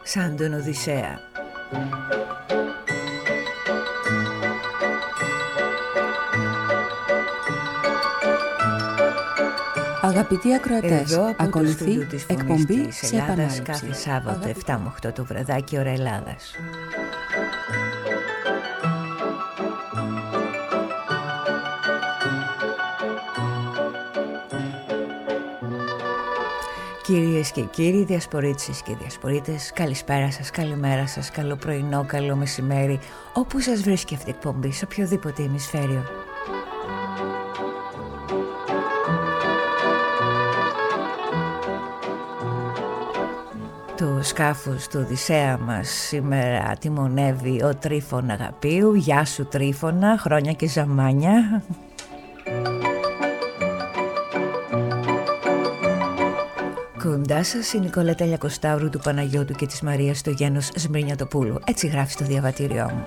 σαν τον Οδυσσέα. Αγαπητοί ακροατές, ακολουθεί εκπομπή σε επανάληψη. Κάθε Σάββατο 7 με 8 το βραδάκι, ώρα Ελλάδας. Κυρίες και κύριοι, διασπορίτες και διασπορίτες, καλησπέρα σας, καλημέρα σας, καλό πρωινό, καλό μεσημέρι, όπου σας βρίσκει αυτή η εκπομπή, σε οποιοδήποτε ημισφαίριο. Το σκάφος του Οδυσσέα μας σήμερα τιμονεύει ο Τρίφων Αγαπίου. Γεια σου Τρίφωνα, χρόνια και ζαμάνια. Κοντά σας η Νικολέτα Λιακοσταύρου, του Παναγιώτου και της Μαρίας στο γένος Σμυρνιατοπούλου. Έτσι γράφει στο διαβατήριό μου.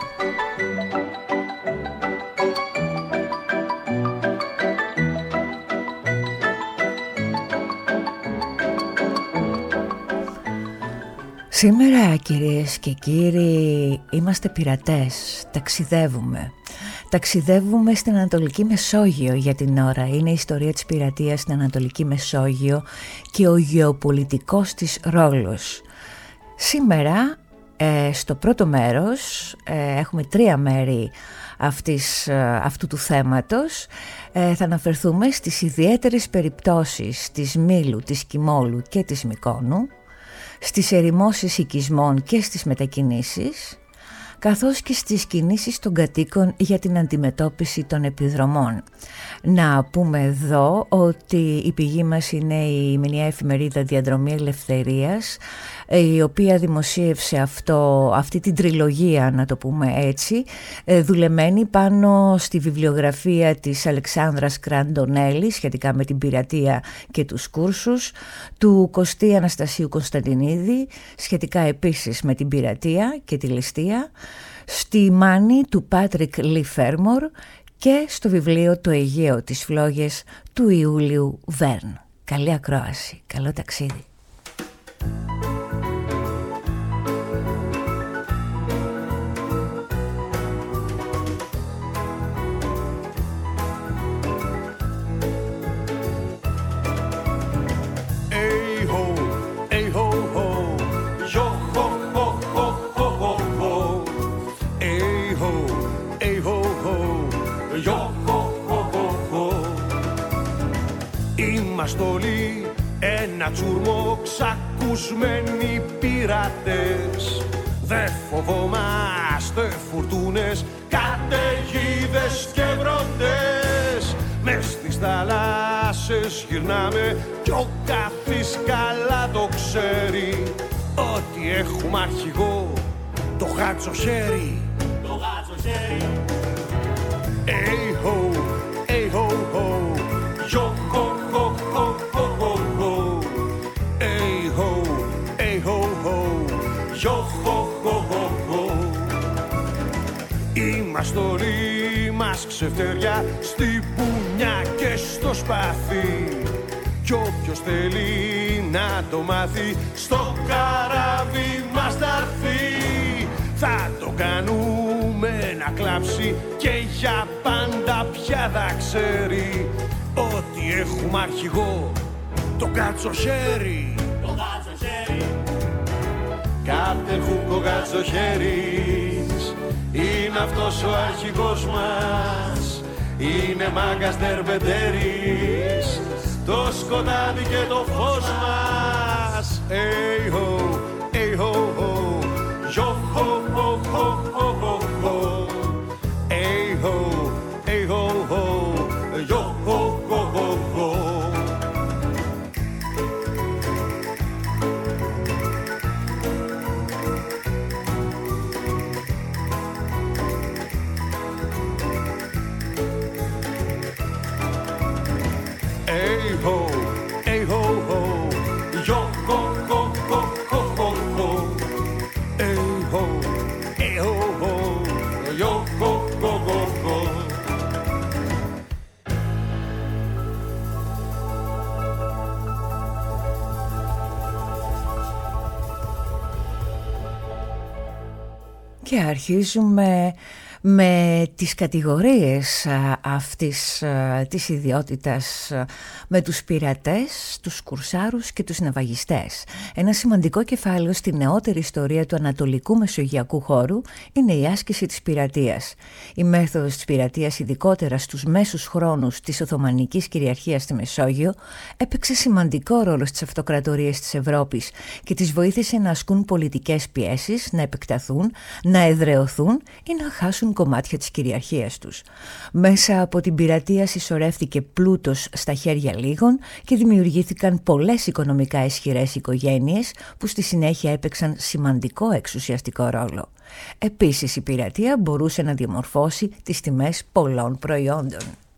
Σήμερα, κυρίες και κύριοι, είμαστε πειρατές, ταξιδεύουμε στην Ανατολική Μεσόγειο για την ώρα. Είναι η ιστορία της πειρατείας στην Ανατολική Μεσόγειο και ο γεωπολιτικός της ρόλος. Σήμερα, στο πρώτο μέρος, έχουμε 3 μέρη αυτού του θέματος. Θα αναφερθούμε στις ιδιαίτερες περιπτώσεις της Μήλου, της Κιμόλου και της Μυκόνου, στις ερημώσεις οικισμών και στις μετακινήσεις, καθώς και στις κινήσεις των κατοίκων για την αντιμετώπιση των επιδρομών. Να πούμε εδώ ότι η πηγή μας είναι η μηνιαία εφημερίδα Διαδρομή Ελευθερίας, η οποία δημοσίευσε αυτή την τριλογία, να το πούμε έτσι, δουλεμένη πάνω στη βιβλιογραφία της Αλεξάνδρας Κραντονέλη σχετικά με την πειρατεία και τους Κούρσους, του Κωστή Αναστασίου Κωνσταντινίδη σχετικά επίσης με την πειρατεία και τη ληστεία, στη Μάνη του Πάτρικ Λι Φέρμορ και στο βιβλίο «Το Αιγαίο της Φλόγες» του Ιούλιου Βέρν. Καλή ακρόαση, καλό ταξίδι. Είμαστε όλοι ένα τσουρμό ξακουσμένοι πειρατές. Δε φοβόμαστε φουρτούνες, καταιγίδες και βροντές. Μες στις θάλασσες γυρνάμε κι ο καθής καλά το ξέρει, ότι έχουμε αρχηγό το γάτσο χέρι. Το γάτσο χέρι. Hey ho, hey ho ho, yo ho ho ho ho ho ho. Hey ho, hey ho ho, yo ho ho ho ho. Είμαστε όλοι μας ξεφτέρια στη πουνιά και στο σπαθί, κι όποιος θέλει να το μάθει στο καράβι μας θα έρθει. Θα το κάνουμε να κλάψει και για πάντα πια θα ξέρει, ότι έχουμε αρχηγό το κατσοχέρι. Το κατσοχέρι. Κάπτερ Χούκο Κατσοχέρης είναι αυτός ο αρχηγός μας. Είναι μάγκας Δερβεντέρης, το σκοτάδι και το φως μας. Hey ho, hey ho ho, yo ho ho ho ho ho ho. Hey ho, hey ho ho, yo ho ho ho ho. Hey ho, hey ho ho, yo ho ho ho Και αρχίζουμε με τις κατηγορίες αυτής της ιδιότητας, με τους πειρατές, τους κουρσάρους και τους ναυαγιστές. Ένα σημαντικό κεφάλαιο στη νεότερη ιστορία του ανατολικού μεσογειακού χώρου είναι η άσκηση της πειρατείας. Η μέθοδος της πειρατείας, ειδικότερα στους μέσους χρόνους της Οθωμανικής κυριαρχίας στη Μεσόγειο, έπαιξε σημαντικό ρόλο στις αυτοκρατορίες της Ευρώπης και τις βοήθησε να ασκούν πολιτικές πιέσεις, να επεκταθούν, να εδραιωθούν ή να χάσουν κομμάτια της κυριαρχίας τους. Μέσα από την πειρατεία συσσωρεύτηκε πλούτος στα χέρια λίγων και δημιουργήθηκαν πολλές οικονομικά ισχυρές οικογένειες που στη συνέχεια έπαιξαν σημαντικό εξουσιαστικό ρόλο. Επίσης, η πειρατεία μπορούσε να διαμορφώσει τις τιμές πολλών προϊόντων.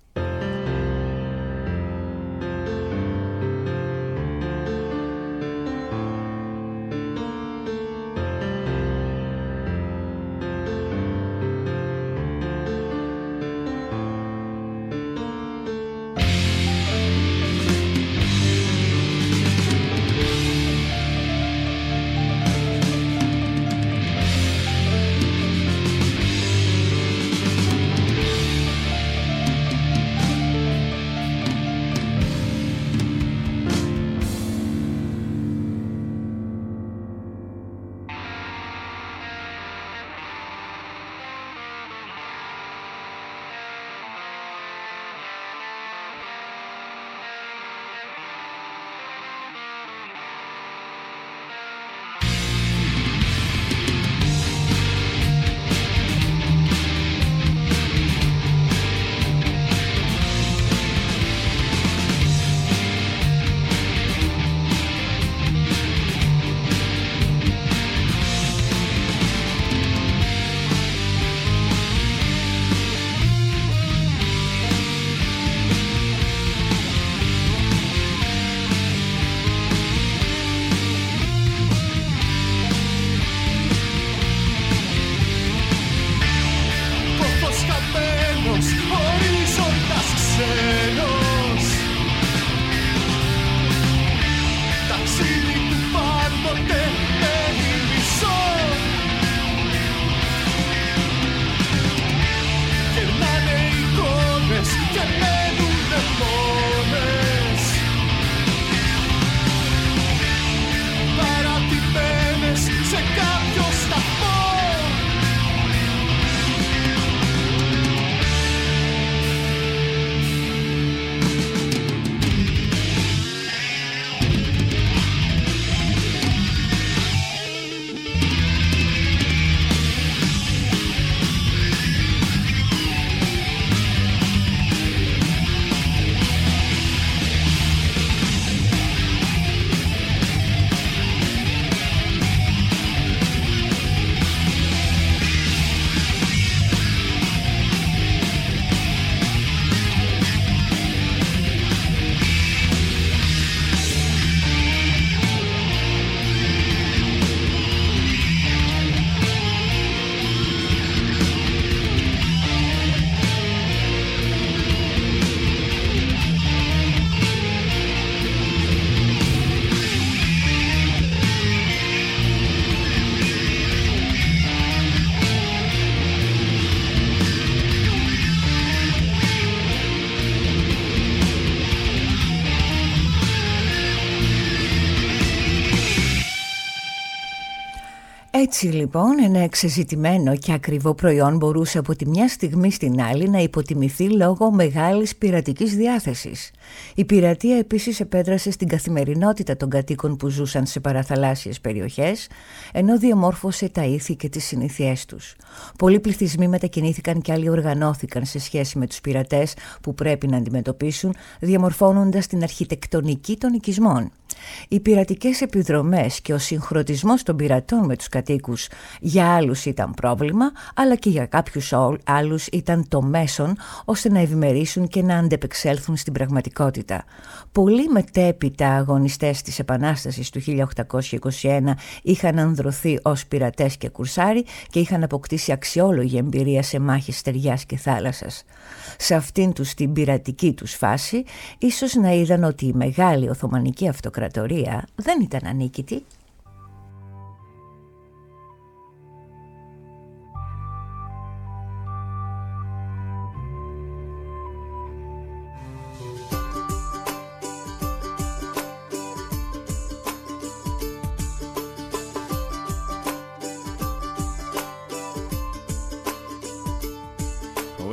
Έτσι λοιπόν ένα εξεζητημένο και ακριβό προϊόν μπορούσε από τη μια στιγμή στην άλλη να υποτιμηθεί λόγω μεγάλης πειρατικής διάθεσης. Η πειρατεία επίσης επέδρασε στην καθημερινότητα των κατοίκων που ζούσαν σε παραθαλάσσιες περιοχές, ενώ διαμόρφωσε τα ήθη και τις συνήθειές τους. Πολλοί πληθυσμοί μετακινήθηκαν και άλλοι οργανώθηκαν σε σχέση με τους πειρατές που πρέπει να αντιμετωπίσουν, διαμορφώνοντας την αρχιτεκτονική των οικισμών. Οι πειρατικές επιδρομές και ο συγχρονισμός των πειρατών με τους κατοίκους για άλλους ήταν πρόβλημα, αλλά και για κάποιους άλλους ήταν το μέσον ώστε να ευημερήσουν και να αντεπεξέλθουν στην πραγματικότητα. Πολλοί μετέπειτα αγωνιστές της Επανάστασης του 1821 είχαν ανδρωθεί ως πειρατές και κουρσάροι και είχαν αποκτήσει αξιόλογη εμπειρία σε μάχες στεριάς και θάλασσας. Σε αυτήν τους την πειρατική τους φάση, ίσως να είδαν ότι η μεγάλη Οθωμανική Αυτοκρατορία δεν ήταν ανίκητη.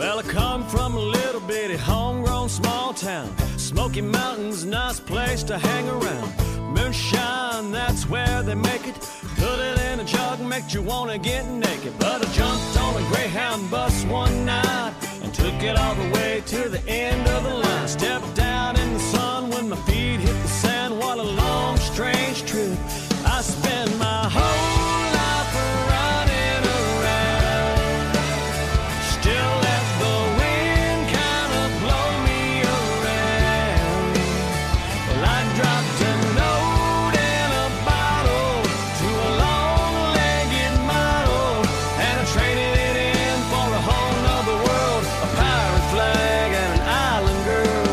Well, I come from a little bitty homegrown small town. Smoky Mountains, nice place to hang around. Moonshine, that's where they make it. Put it in a jug, make you wanna get naked. But I jumped on a Greyhound bus one night and took it all the way to the end of the line. Stepped down in the sun when my feet hit the sand. What a long, strange trip. I spent my whole life running around. Still let the wind kind of blow me around. Well, I dropped a note in a bottle to a long-legged model, and I traded it in for a whole nother world, a pirate flag and an island girl.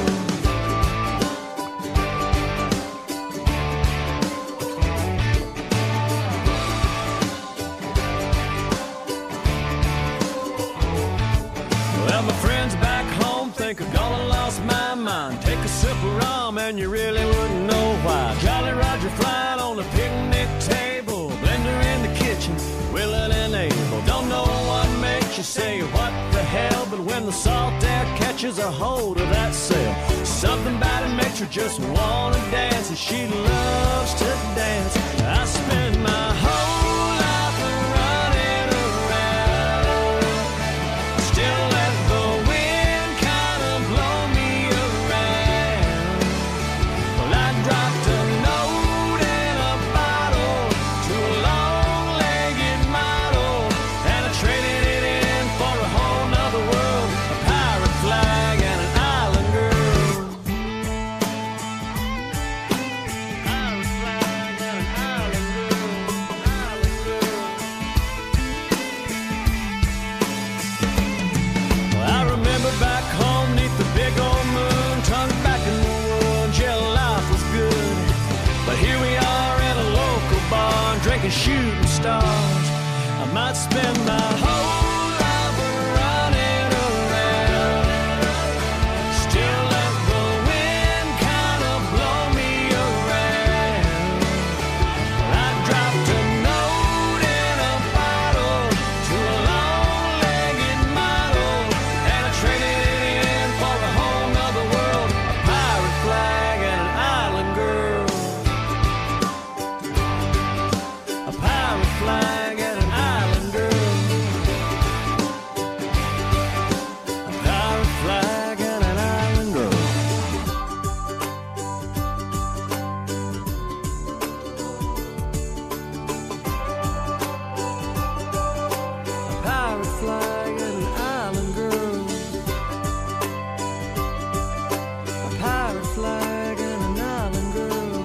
Well, my friends back home think I've gone and lost my mind. Take a sip of rum and you really wouldn't know why. Jolly Roger flying on a picnic table, blender in the kitchen, willing and able. Don't know what makes you say what the hell, but when the salt air catches a hold of that sail, something about it makes her just wanna dance, and she loves to dance. I spend my whole life running around. Still let the wind kind of blow me around. Well, I dropped a note in a bottle to a long-legged model, and I traded it in for a whole nother world, a pirate flag and an island girl. Pirate flag and an island girl, island girl. Well, I remember back home neath the big old moon, tongue back in the wood, yeah, life was good. But here we are at a local bar, drinking shooting stars. I might spend my whole life running around. Still let the wind kind of blow me around. I dropped a note in a bottle to a long-legged model, and I traded it in for a whole nother world, a pirate flag and an island girl. A pirate flag and an island girl. A pirate flag and an island girl. A pirate flag and an island girl. A pirate flag and an island girl.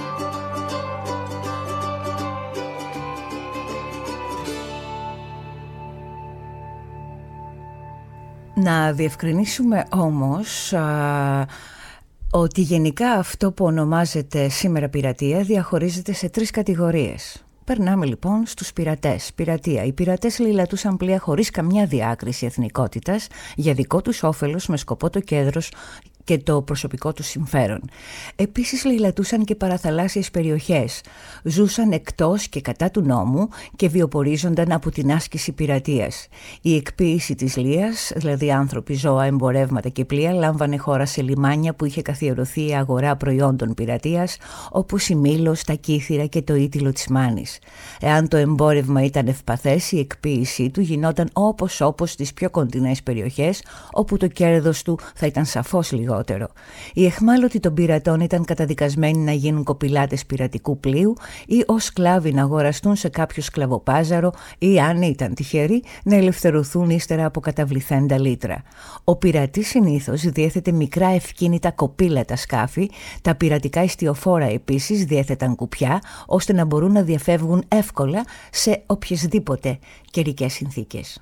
Να διευκρινίσουμε όμως ότι γενικά αυτό που ονομάζεται σήμερα πειρατεία διαχωρίζεται σε 3 κατηγορίες. Περνάμε λοιπόν στους πειρατές. Πειρατεία. Οι πειρατές λαιλατούσαν πλοία χωρίς καμιά διάκριση εθνικότητας για δικό τους όφελος, με σκοπό το κέρδος και το προσωπικό τους συμφέρον. Επίσης λαιλατούσαν και παραθαλάσσιες περιοχές. Ζούσαν εκτός και κατά του νόμου και βιοπορίζονταν από την άσκηση πειρατείας. Η εκποίηση της λίας, δηλαδή άνθρωποι, ζώα, εμπορεύματα και πλοία, λάμβανε χώρα σε λιμάνια που είχε καθιερωθεί η αγορά προϊόντων πειρατείας, όπως η Μήλος, τα Κύθυρα και το Ήτυλο της Μάνης. Εάν το εμπόρευμα ήταν ευπαθές, η εκποίησή του γινόταν όπως στις πιο κοντινές περιοχές, όπου το κέρδος του θα ήταν σαφώς λιγότερο. Οι εχμάλωτοι των πειρατών ήταν καταδικασμένοι να γίνουν κοπηλάτες πειρατικού πλοίου ή ως σκλάβοι να αγοραστούν σε κάποιο σκλαβοπάζαρο ή, αν ήταν τυχεροί, να ελευθερωθούν ύστερα από καταβληθέντα λίτρα. Ο πειρατής συνήθως διέθετε μικρά ευκίνητα κοπήλατα σκάφη, τα πειρατικά ιστιοφόρα επίσης διέθεταν κουπιά, ώστε να μπορούν να διαφεύγουν εύκολα σε οποιασδήποτε καιρικές συνθήκες.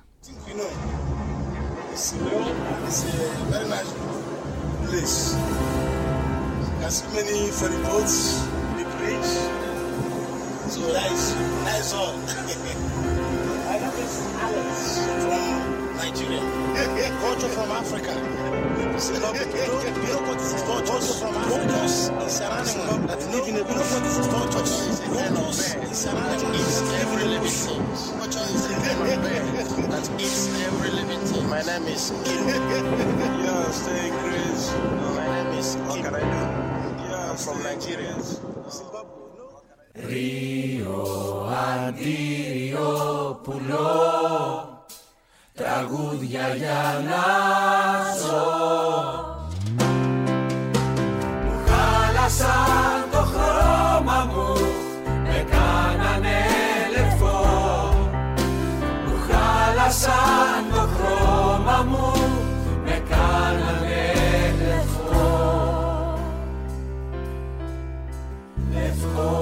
Place. There's so many ferry boats in the bridge. So nice all. My name is Alex from Nigeria. Culture from Africa. You know what this is tortoise from Africa. In surrounding that live in a you know what this is tortoise. Tortoise in surrounding eats every living thing. That eats every living thing. My name name is Kim. Yeah, stay Chris. My name is Kim. What can I do? Yeah, I'm from Nigeria. Zimbabwe. Ρίο αντίριο πουλό, τραγούδια για να ζω. Μου χάλασαν το χρώμα μου, με κάνανε λευκό. Μου χάλασαν το χρώμα μου, με κάνανε λευκό. Λευκό.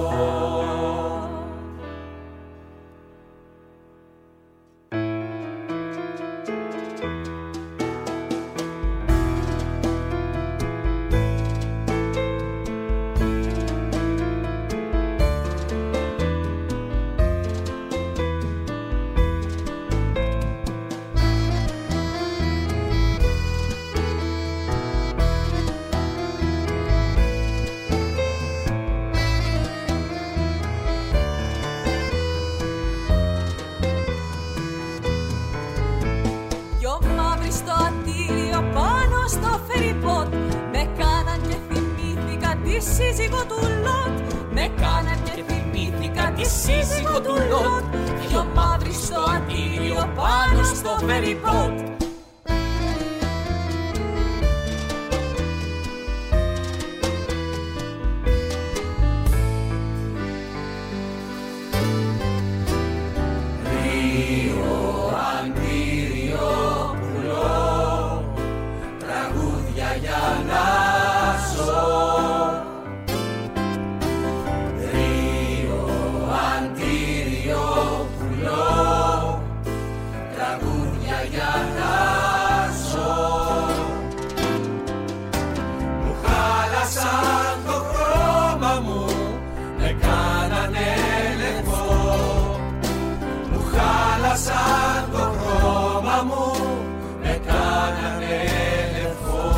Σύζυγο του Λότ, με κάναν και θυμήθηκα τη σύζυγο του Λότ. Δυο μαύροι στο αντίριο πάνω στο φεριμπότ. Ρίο αντίριο πουλό, τραγούδια για να ζω. Σαν το χρώμα μου, με κάνανε λευκό.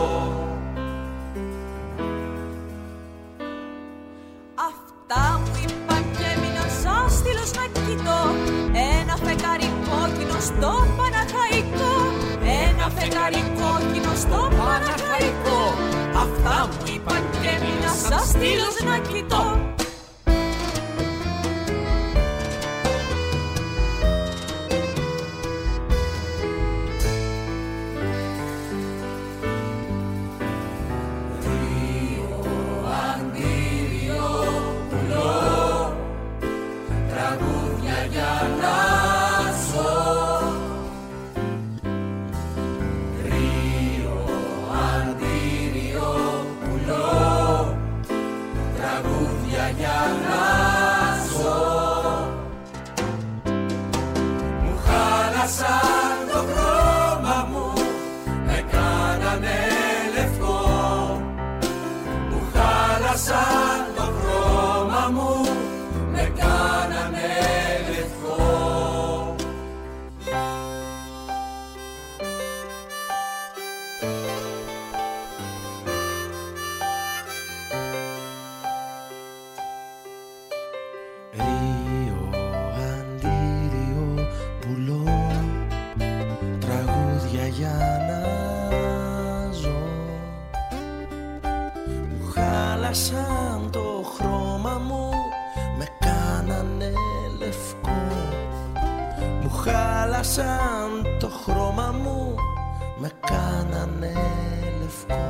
Αυτά μου είπαν και έμεινα σαν στήλος να κοιτώ. Ένα φεγγάρι κόκκινο στο Παναχαϊκό. Ένα φεγγάρι κόκκινο στο Παναχαϊκό. Αυτά μου είπαν και έμεινα σαν στήλος να κοιτώ. Σαν το χρώμα μου, με κάνανε λευκό. Ρίο αντίριο πουλό, τραγούδια για να ζω. Σαν το χρώμα μου, με κάνανε λευκό. Μου χάλασαν το χρώμα μου, με κάνανε λευκό.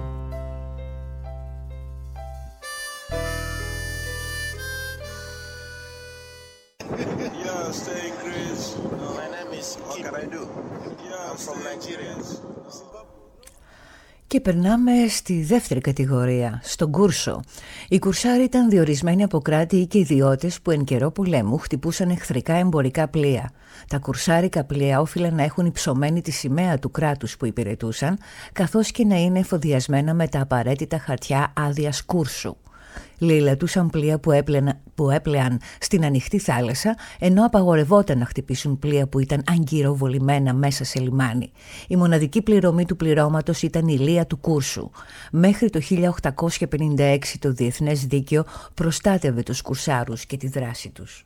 Yeah, stay Chris. My name is Kim. What can I do? Yeah, I'm from Nigeria. Και περνάμε στη δεύτερη κατηγορία, στον Κούρσο. Οι Κουρσάροι ήταν διορισμένοι από κράτη ή και ιδιώτες που εν καιρό πολέμου χτυπούσαν εχθρικά εμπορικά πλοία. Τα κουρσάρικα πλοία όφυλαν να έχουν υψωμένη τη σημαία του κράτους που υπηρετούσαν, καθώς και να είναι εφοδιασμένα με τα απαραίτητα χαρτιά άδειας Κούρσου. Λαιλατούσαν πλοία που έπλεαν στην ανοιχτή θάλασσα, ενώ απαγορευόταν να χτυπήσουν πλοία που ήταν αγκυροβολημένα μέσα σε λιμάνι. Η μοναδική πληρωμή του πληρώματος ήταν η λία του Κούρσου. Μέχρι το 1856 το διεθνές δίκαιο προστάτευε τους Κουρσάρους και τη δράση τους.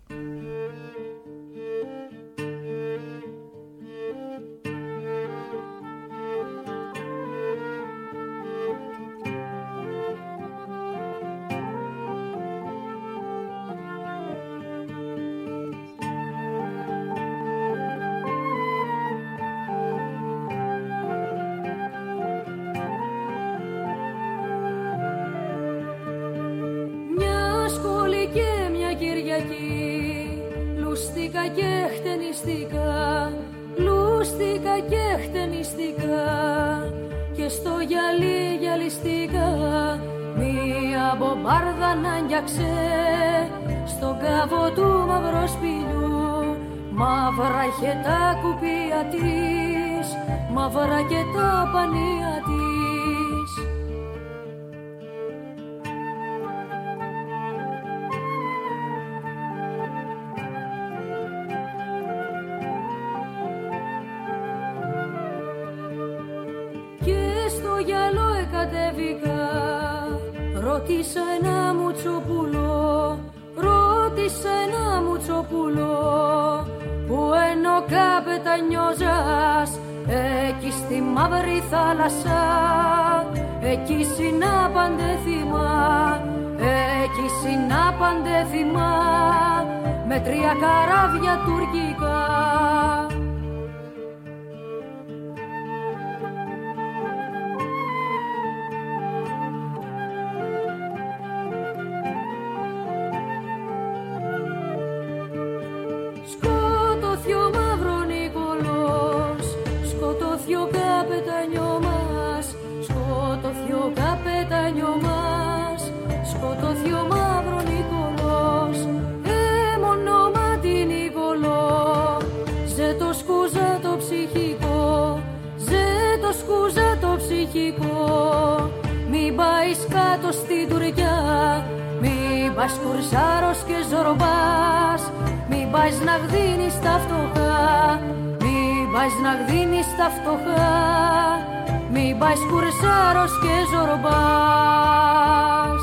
Λούστηκα και χτενιστικά, λούστηκα και χτενιστικά και στο γυαλί γυαλιστικά μία μπομπάρδα να νιάξε στον κάβο του μαυροσπηλιού. Μαύρα είχε τα κουπία της, μαύρα και τα πανία της. Γυαλό εκατέβηκα, ρώτησα ένα μουτσοπουλό, ρώτησα ένα μουτσοπουλό που ενώ καπετανιώζας εκεί στη μαύρη θάλασσα, εκεί συνάπαντε θυμά, εκεί συνάπαντε θυμά με 3 καράβια τουρκικά. Σκοτώθη ο μαύρο Νικολός, μονόματι Νικολό. Ζε το σκούζα το ψυχικό, ζε το σκούζα το ψυχικό. Μην πάεις κάτω στην Τουρκιά, μην πας κουρσάρος και ζορμπάς, μην πάεις να γδίνεις τα φτωχά, μην πάεις να γδίνεις τα φτωχά, μην πάεις κουρσάρος και ζορμπάς.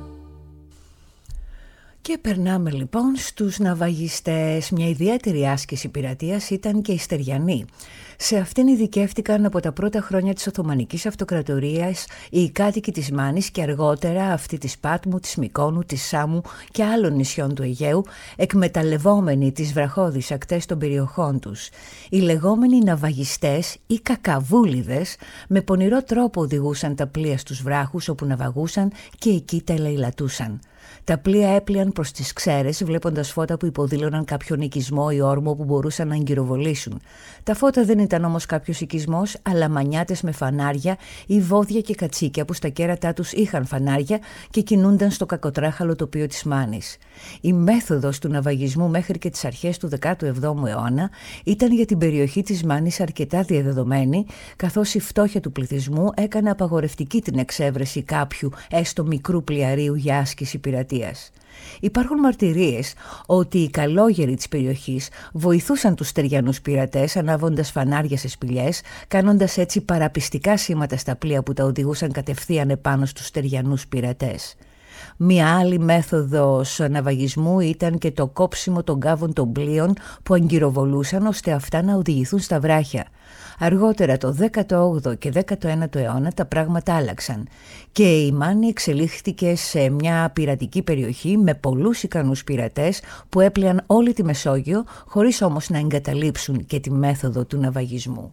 Και περνάμε λοιπόν στους ναυαγιστές. Μια ιδιαίτερη άσκηση πειρατείας ήταν και οι Στεριανοί. Σε αυτήν ειδικεύτηκαν από τα πρώτα χρόνια της Οθωμανικής Αυτοκρατορίας οι κάτοικοι της Μάνης και αργότερα αυτοί της Πάτμου, της Μυκόνου, της Σάμου και άλλων νησιών του Αιγαίου, εκμεταλλευόμενοι τις βραχώδεις ακτές των περιοχών τους. Οι λεγόμενοι ναυαγιστές ή κακαβούλιδες με πονηρό τρόπο οδηγούσαν τα πλοία στους βράχους όπου ναυαγούσαν και εκεί τα ελεηλατούσαν. Τα πλοία έπλιαν προς τις ξέρες βλέποντας φώτα που υποδήλωναν κάποιον οικισμό ή όρμο που μπορούσαν να εγκυροβολήσουν. Τα φώτα δεν ήταν όμως κάποιος οικισμός, αλλά μανιάτες με φανάρια ή βόδια και κατσίκια που στα κέρατά τους είχαν φανάρια και κινούνταν στο κακοτράχαλο τοπίο της Μάνης. Η μέθοδος του ναυαγισμού μέχρι και τις αρχές του 17ου αιώνα ήταν για την περιοχή της Μάνης αρκετά διαδεδομένη, καθώς η φτώχεια του πληθυσμού έκανε απαγορευτική την εξέβρεση κάποιου έστω μικρού πλοιαρίου για άσκηση πειρατείας. Υπάρχουν μαρτυρίες ότι οι καλόγεροι της περιοχής βοηθούσαν τους Στεριανούς πειρατές ανάβοντας φανάρια σε σπηλιές, κάνοντας έτσι παραπιστικά σήματα στα πλοία που τα οδηγούσαν κατευθείαν επάνω στους Στεριανούς πειρατές. Μία άλλη μέθοδος ναυαγισμού ήταν και το κόψιμο των κάβων των πλοίων που αγκυροβολούσαν ώστε αυτά να οδηγηθούν στα βράχια. Αργότερα το 18ο και 19ο αιώνα τα πράγματα άλλαξαν και η Μάνη εξελίχθηκε σε μια πειρατική περιοχή με πολλούς ικανούς πειρατές που έπλιαν όλη τη Μεσόγειο χωρίς όμως να εγκαταλείψουν και τη μέθοδο του ναυαγισμού.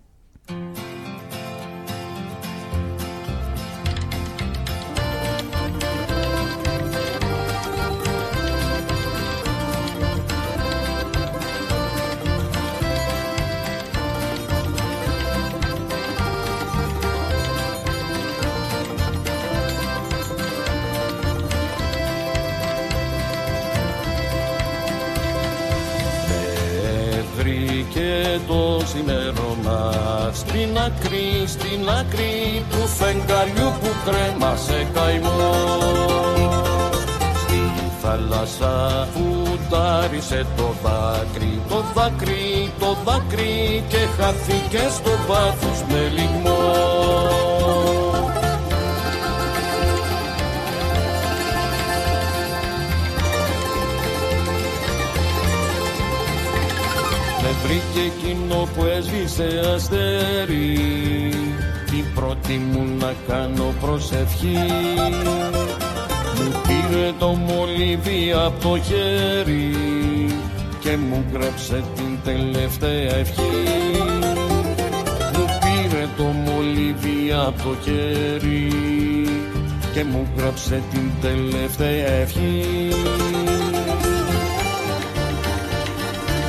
Το ξημέρωμα στην άκρη του φεγγαριού που κρέμασε καημό. Στη θάλασσα φουτάρισε το δάκρυ και χάθηκε στο βάθος με λιγμό. Με βρήκε εκείνο που έσβησε αστέρι, την πρώτη μου να κάνω προσευχή. Μου πήρε το μολύβι από το χέρι και μου γράψε την τελευταία ευχή. Μου πήρε το μολύβι από το χέρι και μου γράψε την τελευταία ευχή.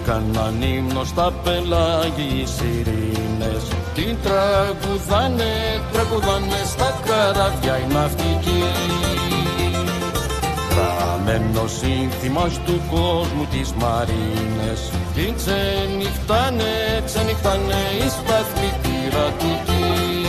έκαναν ύμνο στα πελάγι οι σιρήνες. Την τραγουδάνε, τραγουδάνε στα καράβια οι ναυτικοί. Ραμμένο σύνθημα του κόσμου τις μαρίνες. Την ξενυχτάνε, ξενυχτάνε οι σταθμοί πειρατικοί.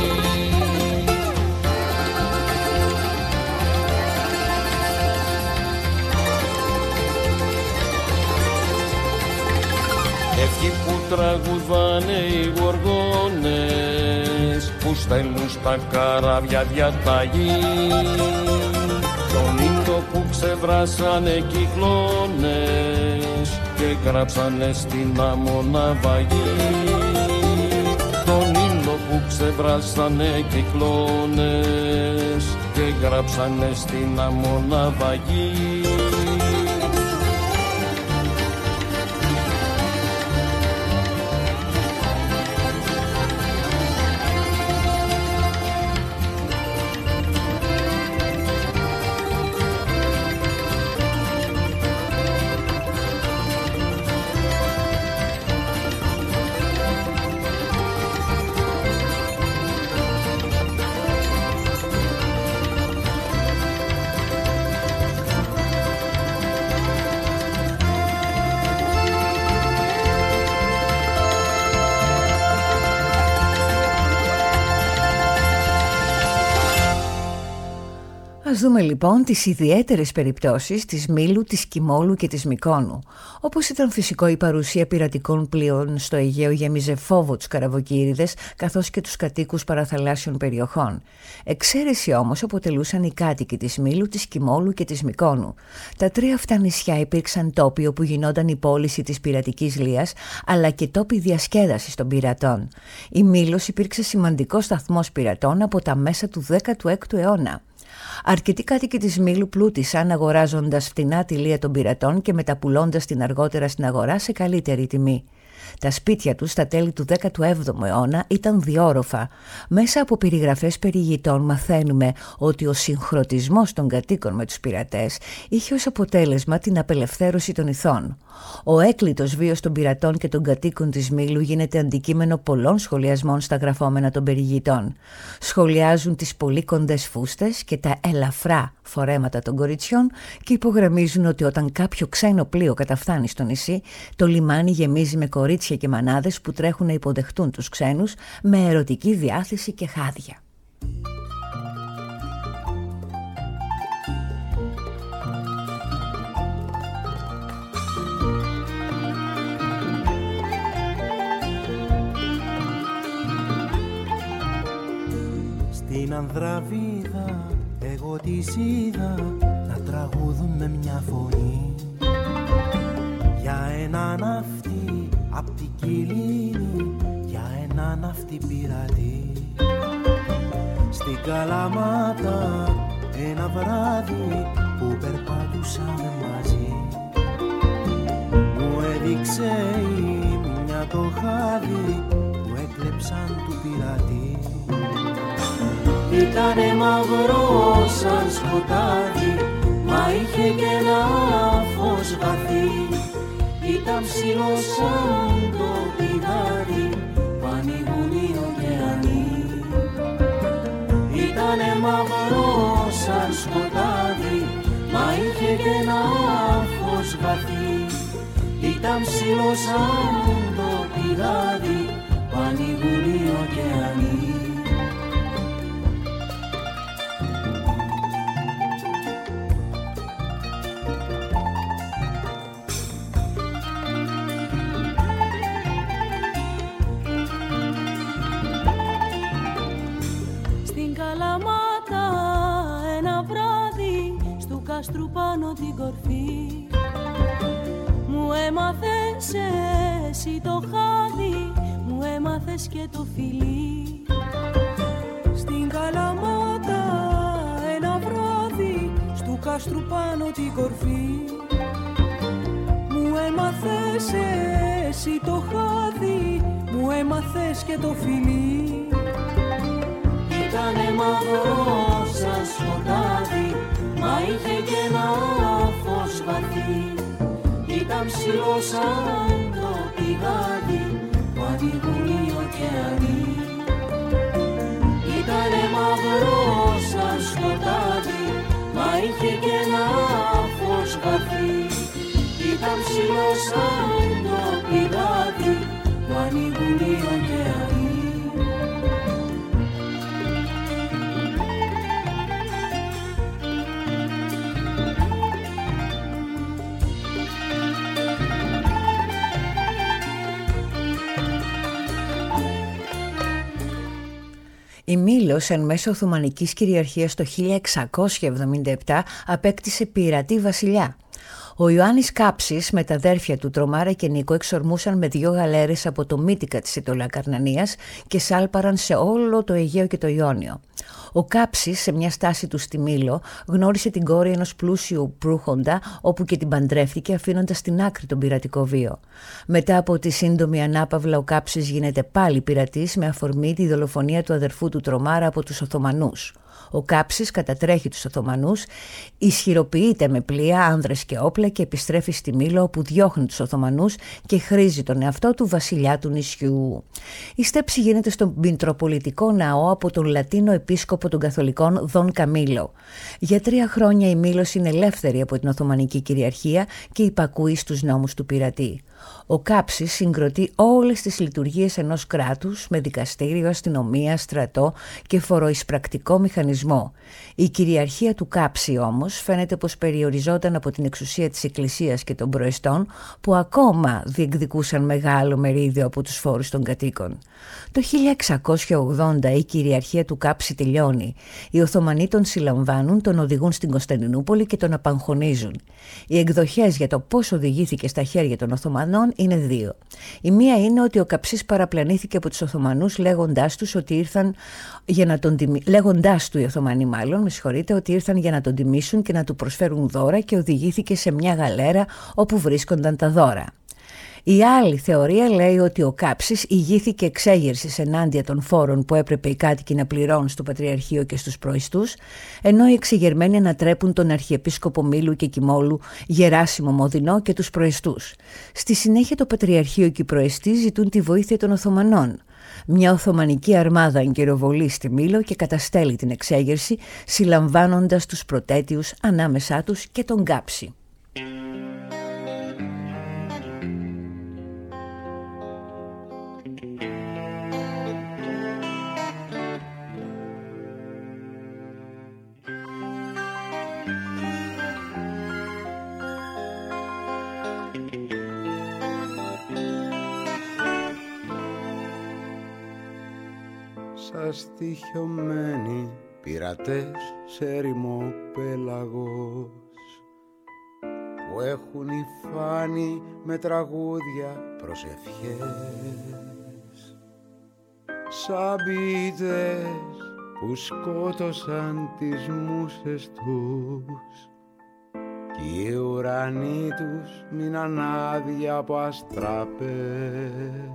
Ευχή που τραγουδάνε οι γοργόνες, που στέλνουν στα καράβια διαταγή. Τον ύμνο που ξεβράσανε κυκλώνες και γράψανε στην άμμο ναυαγή. Τον ύμνο που ξεβράσανε κυκλώνες και γράψανε στην άμμο ναυαγή. Ας δούμε λοιπόν τις ιδιαίτερες περιπτώσεις της Μήλου, της Κιμόλου και της Μυκόνου. Όπως ήταν φυσικό, η παρουσία πειρατικών πλοίων στο Αιγαίο γέμιζε φόβο τους καραβοκύριδες καθώς και τους κατοίκους παραθαλάσσιων περιοχών. Εξαίρεση όμως αποτελούσαν οι κάτοικοι της Μήλου, της Κιμόλου και της Μυκόνου. Τα τρία αυτά νησιά υπήρξαν τόποι όπου γινόταν η πώληση της πειρατικής λίας, αλλά και τόποι διασκέδασης των πειρατών. Η Μήλος υπήρξε σημαντικός σταθμός πειρατών από τα μέσα του 16ου αιώνα. Αρκετοί κάτοικοι της Μήλου πλούτησαν αγοράζοντας φτηνά τη λία των πειρατών και μεταπουλώντας την αργότερα στην αγορά σε καλύτερη τιμή. Τα σπίτια τους στα τέλη του 17ου αιώνα ήταν διόροφα. Μέσα από περιγραφές περιηγητών μαθαίνουμε ότι ο συγχρονισμός των κατοίκων με τους πειρατές είχε ως αποτέλεσμα την απελευθέρωση των ηθών. Ο έκλειτος βίος των πειρατών και των κατοίκων της Μήλου γίνεται αντικείμενο πολλών σχολιασμών στα γραφόμενα των περιηγητών. Σχολιάζουν τις πολύ κοντές φούστες και τα ελαφρά φορέματα των κοριτσιών και υπογραμμίζουν ότι όταν κάποιο ξένο πλοίο καταφθάνει στο νησί, το λιμάνι γεμίζει με κορίτσια και μανάδες που τρέχουν να υποδεχτούν τους ξένους με ερωτική διάθεση και χάδια. Στην Ανδραβίδα εγώ τις είδα να τραγούδουν με μια φωνή για ένα ναυτί απ' την Κιλίνη, για ένα ναυτί πειρατή. Στην Καλαμάτα ένα βράδυ που περπατούσαμε μαζί, μου έδειξε μια το χάδι που έκλεψαν του πειρατή. Ήτανε μαύρο σαν σκοτάδι, μα είχε και ένα φως βαθύ. Ήταν ψηλό σαν το πηγάδι, που ανοίγουν οι ωκεανοί. Ήτανε μαύρο σαν σκοτάδι, μα είχε και ένα φως βαθύ. Ήταν ψηλό σαν το πηγάδι, που ανοίγουν οι ωκεανοί. Κάστρου πάνω την κορφή μου έμαθες εσύ το χάδι, μου έμαθες και το φιλί. Στην Καλαμάτα ένα βράδυ στου κάστρου πάνω την κορφή μου έμαθες εσύ το χάδι, μου έμαθες και το φιλί. Ήτανε μαύρο σαν σκοτάδι, μα είχε και ένα φως βαθύ. Ήταν ψηλό σαν το πηγάδι που ανοίγουν οι ωκεανοί. Ήτανε μαύρο σαν σκοτάδι, μα είχε και ένα φως βαθύ. Ήταν ψηλό σαν το πηγάδι που ανοίγουν οι ωκεανοί. Η Μήλος εν μέσω Οθωμανικής κυριαρχίας το 1677 απέκτησε πειρατή βασιλιά. Ο Ιωάννης Κάψης με τα αδέρφια του Τρομάρα και Νίκο εξορμούσαν με 2 γαλέρες από το Μύτικα της Ιτωλακαρνανίας και σάλπαραν σε όλο το Αιγαίο και το Ιόνιο. Ο Κάψης, σε μια στάση του στη Μήλο, γνώρισε την κόρη ενός πλούσιου προύχοντα, όπου και την παντρεύτηκε αφήνοντας στην άκρη τον πειρατικό βίο. Μετά από τη σύντομη ανάπαυλα, ο Κάψης γίνεται πάλι πειρατής με αφορμή τη δολοφονία του αδερφού του Τρομάρα από τους Οθωμανούς. Ο Κάψης κατατρέχει τους Οθωμανούς, ισχυροποιείται με πλοία, άνδρες και όπλα και επιστρέφει στη Μήλο, όπου διώχνει τους Οθωμανούς και χρήζει τον εαυτό του βασιλιά του νησιού. Η στέψη γίνεται στον Μητροπολιτικό Ναό από τον Λατίνο Επίσκοπο των Καθολικών Δον Καμίλο. Για 3 χρόνια η Μήλος είναι ελεύθερη από την Οθωμανική κυριαρχία και υπακούει στους νόμους του πειρατή. Ο Κάψης συγκροτεί όλες τις λειτουργίες ενός κράτους με δικαστήριο, αστυνομία, στρατό και φοροεισπρακτικό μηχανισμό. Η κυριαρχία του Κάψη όμως φαίνεται πως περιοριζόταν από την εξουσία της Εκκλησίας και των προεστών, που ακόμα διεκδικούσαν μεγάλο μερίδιο από τους φόρους των κατοίκων. Το 1680 η κυριαρχία του Κάψη τελειώνει. Οι Οθωμανοί τον συλλαμβάνουν, τον οδηγούν στην Κωνσταντινούπολη και τον απαγχωνίζουν. Οι εκδοχές για το πώς οδηγήθηκε στα χέρια των Οθωμανών είναι 2. Η μία είναι ότι ο Καψής παραπλανήθηκε από τους Οθωμανούς λέγοντάς του ότι ήρθαν για να τον τιμήσουν και να του προσφέρουν δώρα, και οδηγήθηκε σε μια γαλέρα όπου βρίσκονταν τα δώρα. Η άλλη θεωρία λέει ότι ο Κάψης ηγήθηκε εξέγερσης ενάντια των φόρων που έπρεπε οι κάτοικοι να πληρώνουν στο Πατριαρχείο και στους προεστούς, ενώ οι εξεγερμένοι ανατρέπουν τον Αρχιεπίσκοπο Μήλου και Κιμόλου Γεράσιμο Μοδινό και τους προεστούς. Στη συνέχεια το Πατριαρχείο και οι προεστοί ζητούν τη βοήθεια των Οθωμανών. Μια Οθωμανική αρμάδα εγκυροβολεί στη Μήλο και καταστέλει την εξέγερση, συλλαμβάνοντας τους προτέτειους, ανάμεσά τους και τον Κάψη. Σαν στοιχειωμένοι πειρατές σε ερημό πέλαγος, που έχουν υφάνει με τραγούδια προσευχές, σαν ποιητές που σκότωσαν τις μούσες τους, κι οι ουρανοί τους μείναν άδεια από αστραπές.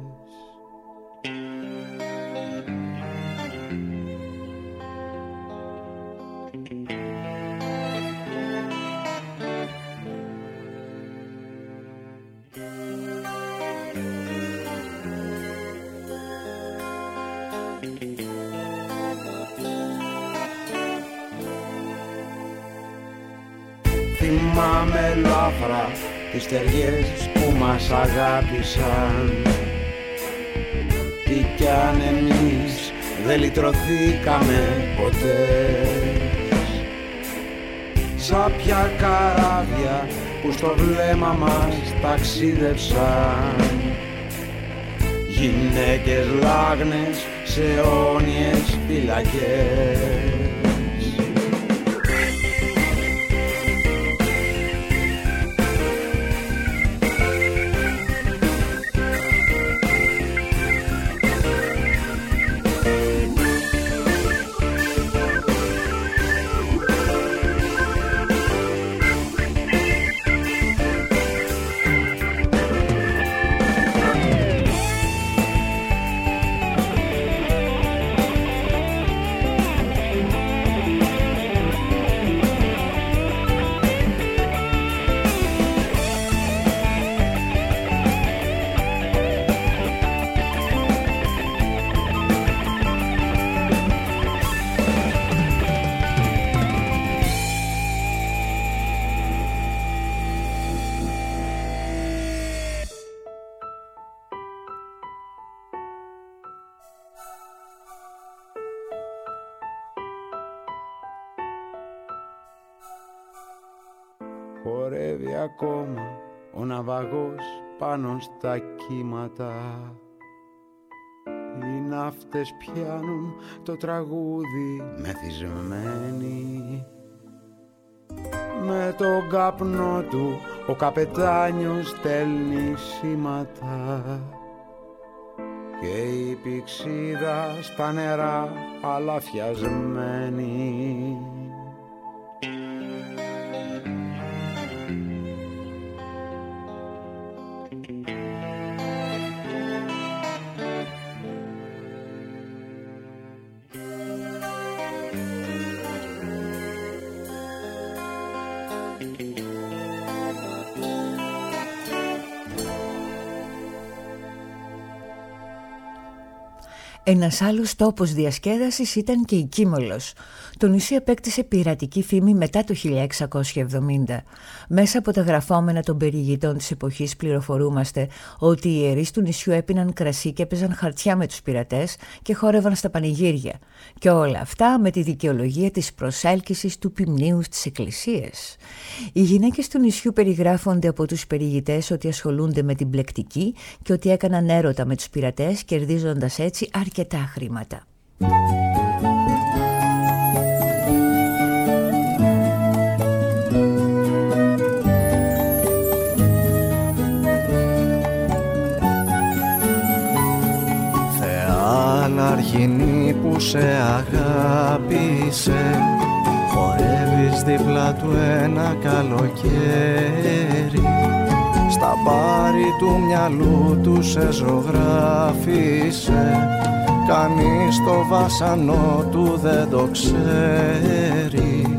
Θυμάμαι λάφρα τις ταιριές που μας αγάπησαν, τι κι αν εμείς δεν λυτρωθήκαμε ποτέ. Σάπια καράβια που στο βλέμμα μας ταξίδευσαν, γυναίκες λάγνες σε αιώνιες φυλακές. χορεύει ακόμα ο ναυαγός πάνω στα κύματα. Οι ναύτες πιάνουν το τραγούδι μεθυσμένοι. Με τον καπνό του ο καπετάνιος στέλνει σήματα και η πηξίδα στα νερά αλαφιασμένη. Ένας άλλος τόπος διασκέδασης ήταν και η Κίμολος. Το νησί επέκτησε πειρατική φήμη μετά το 1670. Μέσα από τα γραφόμενα των περιηγητών της εποχής πληροφορούμαστε ότι οι ιερείς του νησιού έπιναν κρασί και έπαιζαν χαρτιά με τους πειρατές και χόρευαν στα πανηγύρια. Και όλα αυτά με τη δικαιολογία της προσέλκυσης του ποιμνίου στις εκκλησίες. Οι γυναίκες του νησιού περιγράφονται από τους περιηγητές ότι ασχολούνται με την πλεκτική και ότι έκαναν έρωτα με τους πειρατές, κερδίζοντας έτσι αρκετά χρήματα. Θεά Λαργινή που σε αγάπησε, χορεύεις δίπλα του ένα καλοκαίρι. Στα πάρη του μυαλού του σε ζωγράφισε, κανείς το βάσανο του δεν το ξέρει.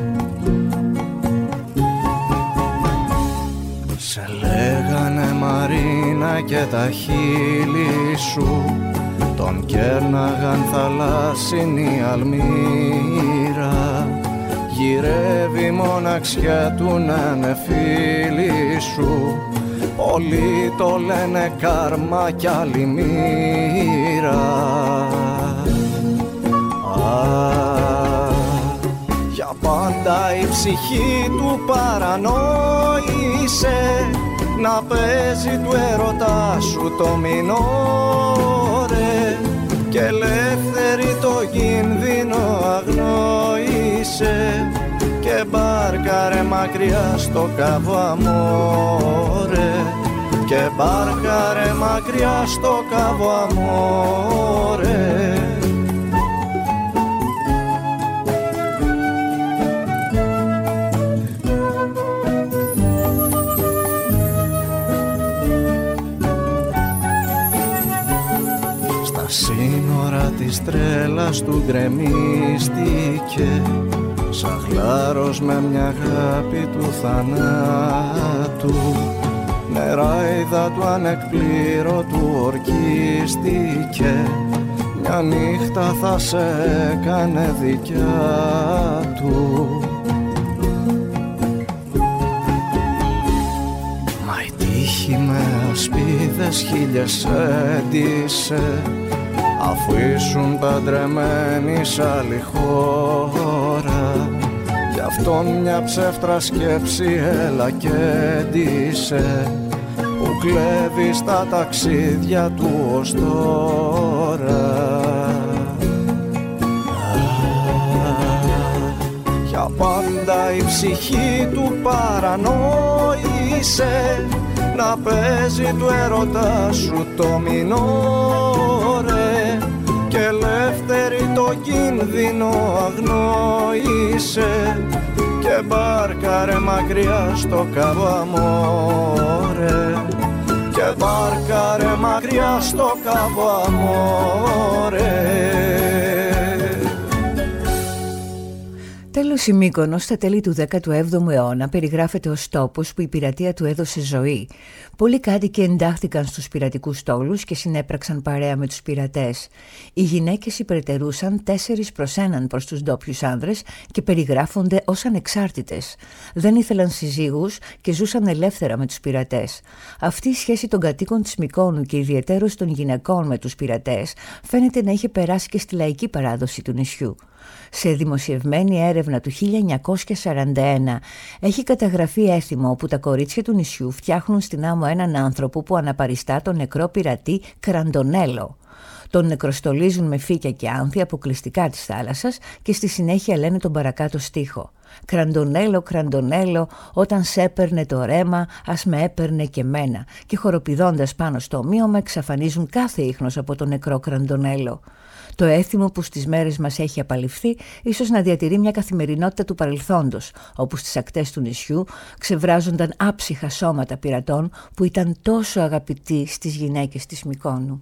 Σε λέγανε Μαρίνα και τα χείλη σου τον κέρναγαν θαλάσσινη αλμύρα. Γυρεύει μοναξιά του να είναι φίλη σου, πολλοί το λένε κάρμα κι άλλη μοίρα. Για πάντα η ψυχή του παρανόησε να παίζει του έρωτά σου το μινόρε, και ελεύθερη το κίνδυνο αγνόησε και μπάρκαρε μακριά στο Κάβο Αμόρε, και μπάρκαρε μακριά στο Κάβο Αμόρε. Σύνορα της τρέλας του γκρεμίστηκε, σαχλάρος με μια αγάπη του θανάτου. Νεράιδα του ανεκπλήρωτου ορκίστηκε, μια νύχτα θα σε έκανε δικιά του. Μα η τύχη με ασπίδες χίλιες έντυσε, αφού ήσουν παντρεμένοι σ' άλλη χώρα. Γι' αυτόν μια ψεύτρα σκέψη έλα και έντυσε, που κλέβει στα ταξίδια του ως τώρα. Για πάντα η ψυχή του παρανόησε να παίζει του έρωτα σου το μινόρε, και ελεύθερη το κίνδυνο αγνόησε και μπάρκαρε μακριά στο Κάβο Αμόρε, και μπάρκαρε μακριά στο Κάβο Αμόρε. Τέλος, η Μύκονος στα τέλη του 17ου αιώνα περιγράφεται ως τόπος που η πειρατεία του έδωσε ζωή. Πολλοί κάτοικοι εντάχθηκαν στους πειρατικούς στόλους και συνέπραξαν παρέα με τους πειρατές. Οι γυναίκες υπερτερούσαν 4-1 προς τους ντόπιους άνδρες και περιγράφονται ως ανεξάρτητες. Δεν ήθελαν συζύγους και ζούσαν ελεύθερα με τους πειρατές. Αυτή η σχέση των κατοίκων της Μυκόνου και ιδιαιτέρως των γυναικών με τους πειρατές φαίνεται να είχε περάσει και στη λαϊκή παράδοση του νησιού. Σε δημοσιευμένη έρευνα του 1941 έχει καταγραφεί έθιμο όπου τα κορίτσια του νησιού φτιάχνουν στην άμμο έναν άνθρωπο που αναπαριστά τον νεκρό πειρατή Κραντονέλο. Τον νεκροστολίζουν με φύκια και άνθη αποκλειστικά της θάλασσας και στη συνέχεια λένε τον παρακάτω στίχο: «Κραντονέλο, Κραντονέλο, όταν σ' έπαιρνε το ρέμα, ας με έπαιρνε και μένα». Και χοροπηδώντας πάνω στο ομοίωμα εξαφανίζουν κάθε ίχνος από τον νεκρό Κραντονέλο. Το έθιμο που στις μέρες μας έχει απαλληφθεί ίσως να διατηρεί μια καθημερινότητα του παρελθόντος, όπου στις ακτές του νησιού ξεβράζονταν άψυχα σώματα πειρατών που ήταν τόσο αγαπητοί στις γυναίκες της Μυκόνου.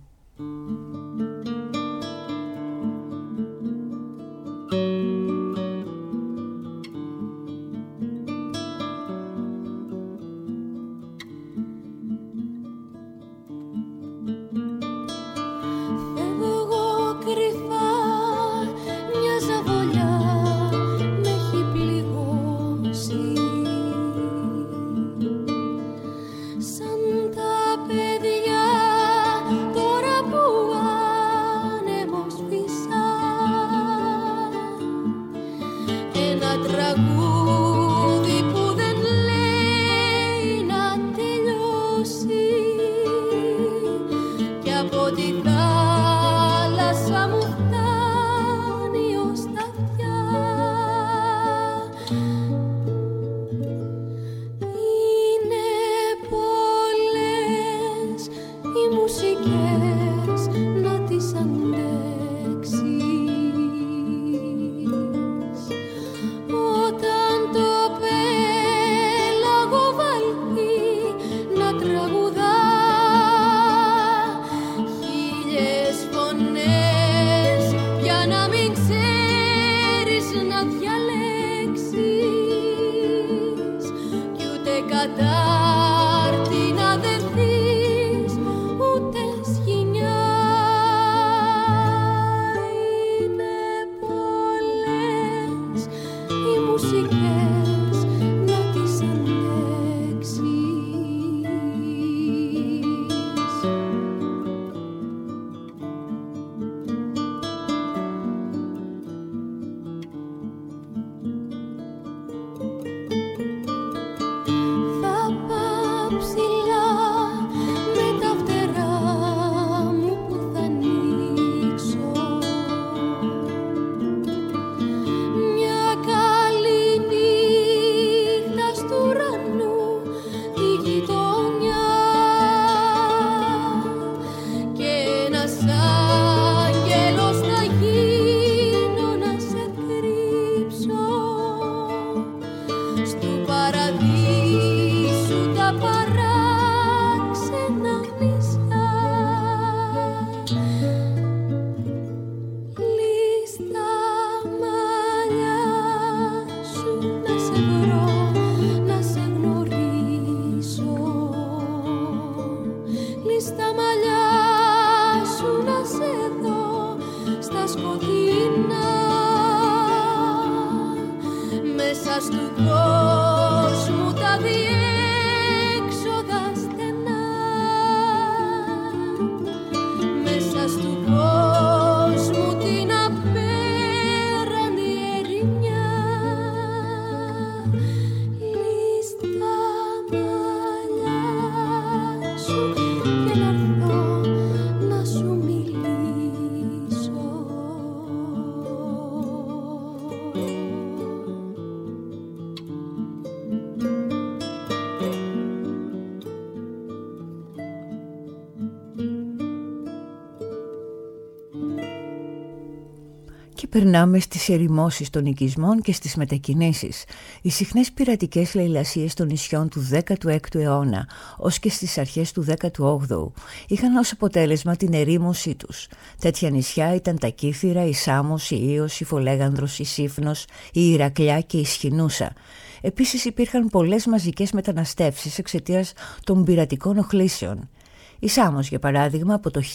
Περνάμε στις ερημώσεις των οικισμών και στις μετακινήσεις. Οι συχνές πειρατικές λαιλασίες των νησιών του 16ου αιώνα ως και στις αρχές του 18ου είχαν ως αποτέλεσμα την ερήμωσή τους. Τέτοια νησιά ήταν τα Κύθυρα, η Σάμος, η Ήος, η Φολέγανδρος, η Σύφνος, η Ηρακλιά και η Σχοινούσα. Επίσης υπήρχαν πολλές μαζικές μεταναστεύσεις εξαιτίας των πειρατικών οχλήσεων. Η Σάμος, για παράδειγμα, από το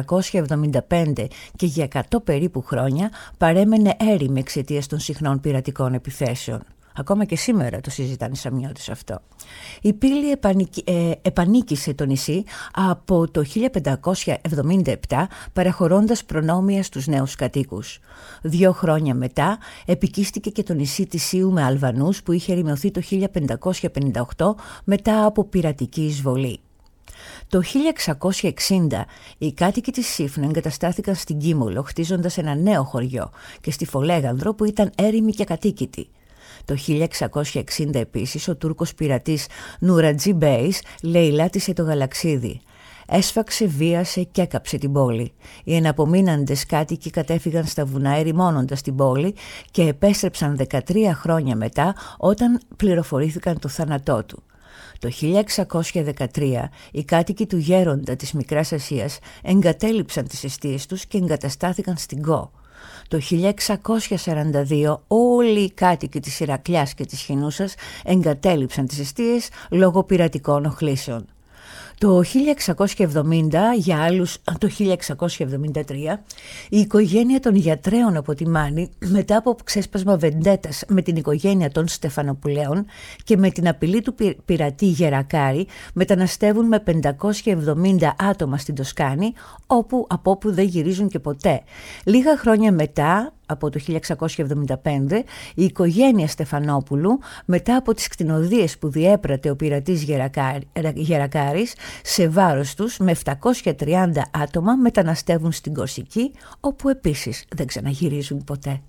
1475 και για 100 περίπου χρόνια παρέμενε έρημη εξαιτίας των συχνών πειρατικών επιθέσεων. Ακόμα και σήμερα το συζητάνε οι Σαμιώτες αυτό. Η πύλη επανίκησε το νησί από το 1577 παραχωρώντας προνόμια στους νέους κατοίκους. 2 χρόνια μετά επικίστηκε και το νησί της Ιου με Αλβανούς που είχε ερημιωθεί το 1558 μετά από πειρατική εισβολή. Το 1660 οι κάτοικοι της Σύφνα εγκαταστάθηκαν στην Κίμολο χτίζοντας ένα νέο χωριό και στη Φολέγανδρο που ήταν έρημη και κατοίκητη. Το 1660 επίσης ο Τούρκος πειρατής Νουρατζί Μπέης λαιλάτισε το γαλαξίδι. Έσφαξε, βίασε και έκαψε την πόλη. Οι εναπομείναντες κάτοικοι κατέφυγαν στα βουνά ερημώνοντας την πόλη και επέστρεψαν 13 χρόνια μετά όταν πληροφορήθηκαν το θάνατό του. Το 1613 οι κάτοικοι του γέροντα της Μικράς Ασίας εγκατέλειψαν τις εστίες τους και εγκαταστάθηκαν στην Κο. Το 1642 όλοι οι κάτοικοι της Ηρακλιάς και της Χινούσας εγκατέλειψαν τις εστίες λόγω πειρατικών οχλήσεων. Το 1670, για άλλους το 1673, η οικογένεια των Γιατραίων από τη Μάνη, μετά από ξέσπασμα βεντέτας με την οικογένεια των Στεφανοπουλαίων και με την απειλή του πειρατή Γερακάρη, μεταναστεύουν με 570 άτομα στην Τοσκάνη, από όπου δεν γυρίζουν και ποτέ. Λίγα χρόνια μετά, από το 1675, η οικογένεια Στεφανόπουλου, μετά από τις κτηνοδείες που διέπρατε ο πειρατής Γερακάρης, σε βάρος τους με 730 άτομα μεταναστεύουν στην Κορσική, όπου επίσης δεν ξαναγυρίζουν ποτέ.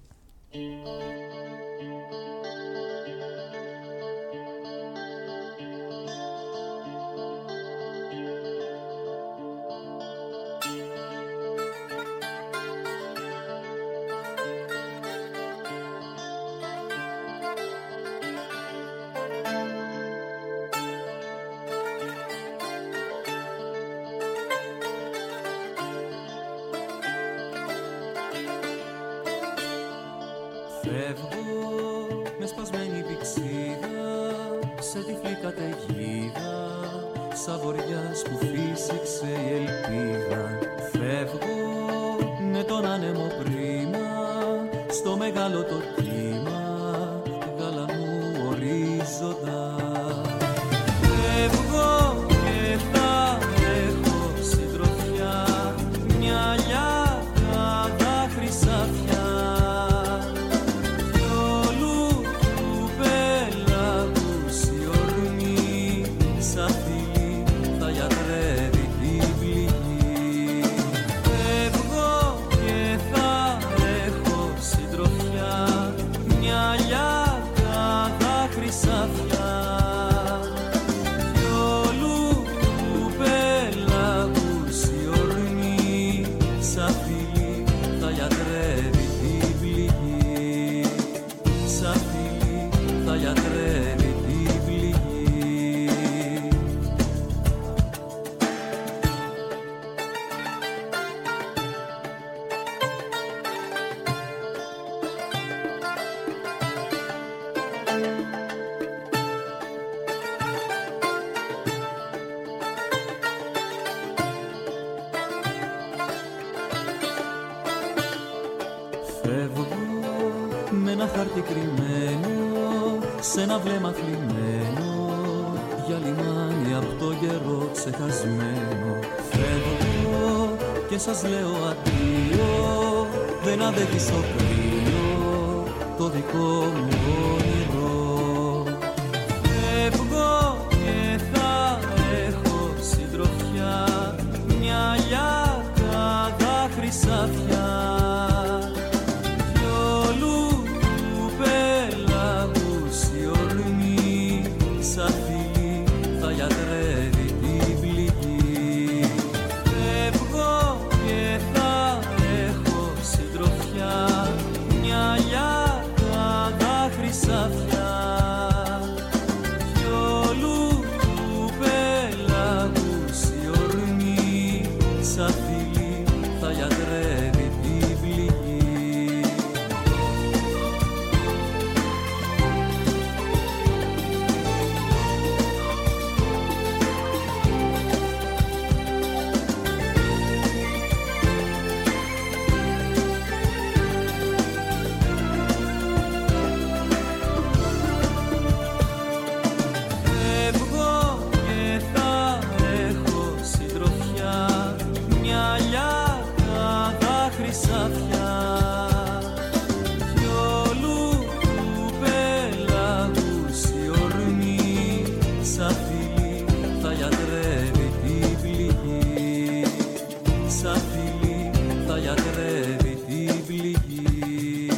Φεύγω με σπασμένη πηξίδα σε τυφλή καταιγίδα, σαν βοριάς που φύσηξε η ελπίδα. Φεύγω με τον άνεμο πρίμα στο μεγάλο το κύμα γαλανού ορίζοντα. Φεύγω και θα έχω συντροφιά μια λιάδα χρυσαφιά. Σ' ένα βλέμμα θλιμμένο για λιμάνι απ' το καιρό ξεχασμένο. Φεύγω και σας λέω αντίο, δεν αντέχει στο κρύο το δικό μου όνειρο. Φεύγω και θα έχω συντροφιά μια λιάκαδα χρυσαφιά. σαν φιλί θα γιατρεύει την πληγή, σαν φιλί θα γιατρεύει την πληγή.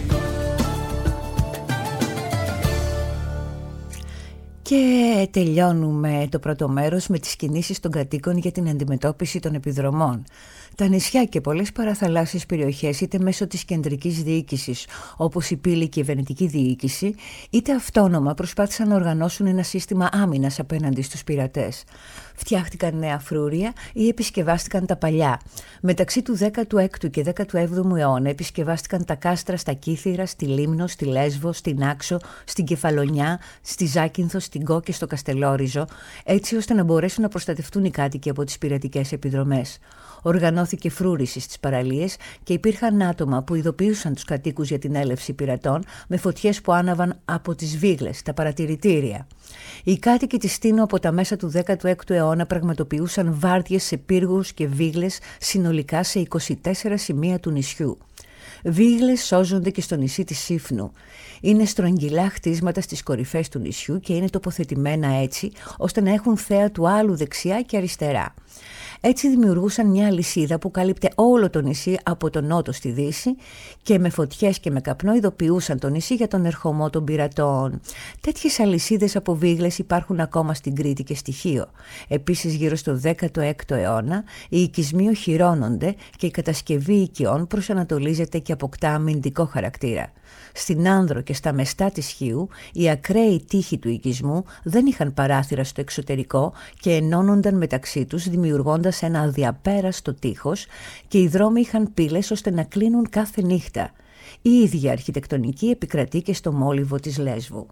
Και τελειώνουμε το πρώτο μέρος με τις κινήσεις των κατοίκων για την αντιμετώπιση των επιδρομών. Τα νησιά και πολλές παραθαλάσσιες περιοχές, είτε μέσω της κεντρικής διοίκησης, όπως η Πύλη και η Βενετική διοίκηση, είτε αυτόνομα προσπάθησαν να οργανώσουν ένα σύστημα άμυνας απέναντι στους πειρατές. Φτιάχτηκαν νέα φρούρια ή επισκευάστηκαν τα παλιά. Μεταξύ του 16ου και 17ου αιώνα επισκευάστηκαν τα κάστρα στα Κύθυρα, στη Λίμνο, στη Λέσβο, στην Άξο, στην Κεφαλονιά, στη Ζάκυνθο, στην Κό και στο Καστελόριζο, έτσι ώστε να μπορέσουν να προστατευτούν οι κάτοικοι από τις πειρατικές επιδρομές. Οργανώθηκε φρούρηση στις παραλίες και υπήρχαν άτομα που ειδοποιούσαν τους κατοίκους για την έλευση πειρατών με φωτιές που άναβαν από τις βίγλες, τα παρατηρητήρια. Οι κάτοικοι της Τίνο από τα μέσα του 16ου αιώνα πραγματοποιούσαν βάρδιες σε πύργους και βίγλες συνολικά σε 24 σημεία του νησιού. Βίγλες σώζονται και στο νησί της Σύφνου. Είναι στρογγυλά χτίσματα στις κορυφές του νησιού και είναι τοποθετημένα έτσι ώστε να έχουν θέα του άλλου δεξιά και αριστερά. Έτσι δημιουργούσαν μια αλυσίδα που κάλυπτε όλο το νησί από τον νότο στη δύση και με φωτιές και με καπνό ειδοποιούσαν το νησί για τον ερχομό των πειρατών. Τέτοιες αλυσίδες από βίγλες υπάρχουν ακόμα στην Κρήτη και στη Χίο. Επίσης γύρω στο 16ο αιώνα οι οικισμοί οχυρώνονται και η κατασκευή οικειών προσανατολίζεται και αποκτά αμυντικό χαρακτήρα. Στην Άνδρο και στα μεστά της Χίου οι ακραίοι τείχοι του οικισμού δεν είχαν παράθυρα στο εξωτερικό και ενώνονταν μεταξύ τους δημιουργώντας ένα αδιαπέραστο τείχος και οι δρόμοι είχαν πύλες ώστε να κλείνουν κάθε νύχτα. Η ίδια αρχιτεκτονική επικρατεί και στο μόλιβο της Λέσβου.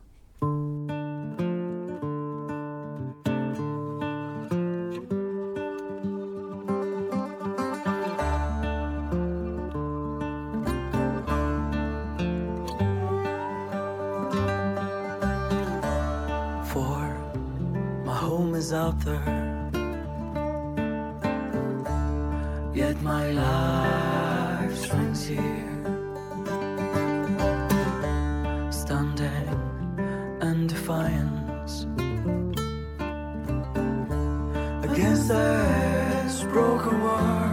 Out there, yet my life strings here, standing in defiance against this broken world.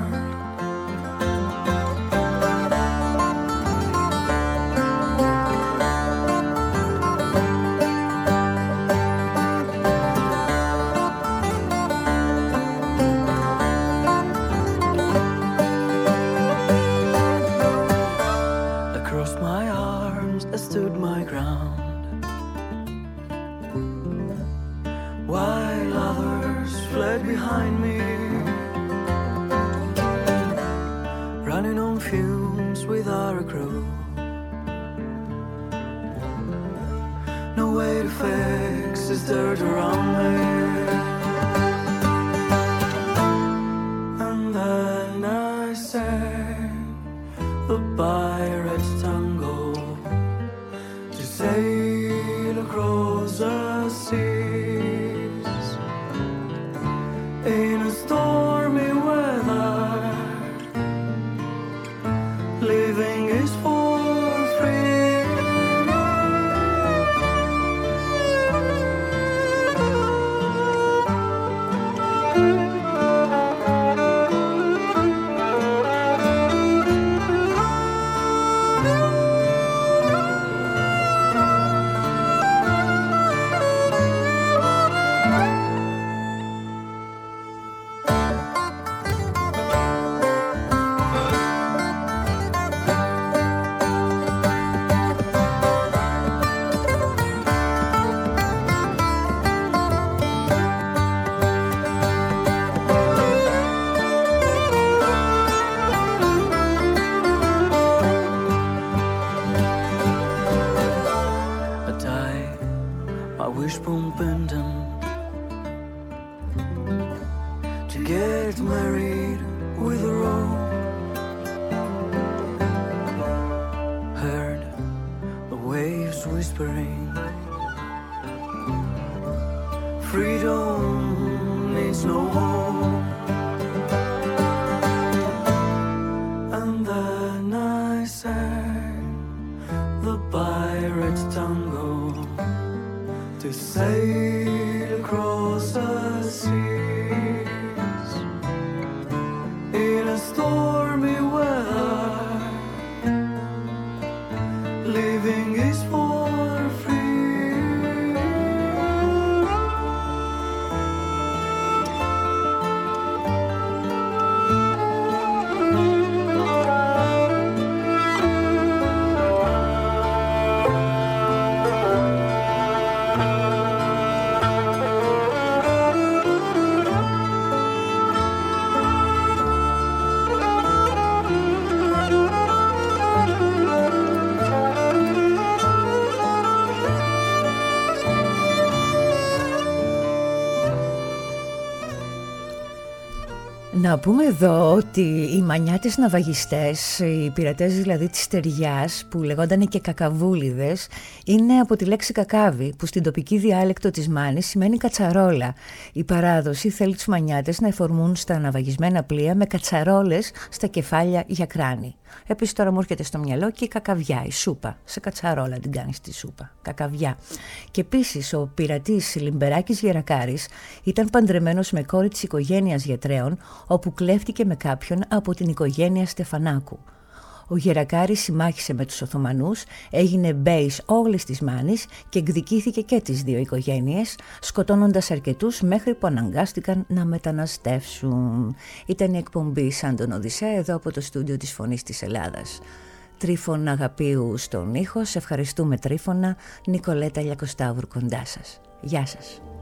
Behind me, running on fumes without a crew. No way to fix this dirt around me. And then I sang the pirate's tango to sail across the sea. In a stormy weather, living is for free. Sail Να πούμε εδώ ότι οι μανιάτες ναυαγιστές, οι πειρατές δηλαδή της Στεριάς, που λεγόντανε και κακαβούλιδες, είναι από τη λέξη κακάβι, που στην τοπική διάλεκτο της Μάνης σημαίνει κατσαρόλα. Η παράδοση θέλει τους μανιάτες να εφορμούν στα ναυαγισμένα πλοία με κατσαρόλες στα κεφάλια για κράνη. Επίσης τώρα μου έρχεται στο μυαλό και η κακαβιά, η σούπα. Σε κατσαρόλα την κάνεις τη σούπα. Κακαβιά. Και επίσης ο πειρατής Λιμπεράκης Γερακάρης ήταν παντρεμένος με κόρη της οικογένειας Γετρέων, όπου κλέφτηκε με κάποιον από την οικογένεια Στεφανάκου. Ο Γερακάρης συμμάχισε με τους Οθωμανούς, έγινε μπέης όλης της Μάνης και εκδικήθηκε και τις δύο οικογένειες, σκοτώνοντας αρκετούς μέχρι που αναγκάστηκαν να μεταναστεύσουν. Ήταν η εκπομπή σαν τον Οδυσσέα εδώ από το στούντιο της Φωνής της Ελλάδας. Τρίφωνα Αγαπίου στον ήχο, σε ευχαριστούμε Τρίφωνα, Νικολέτα Λιακοσταύρου κοντά σας. Γεια σας.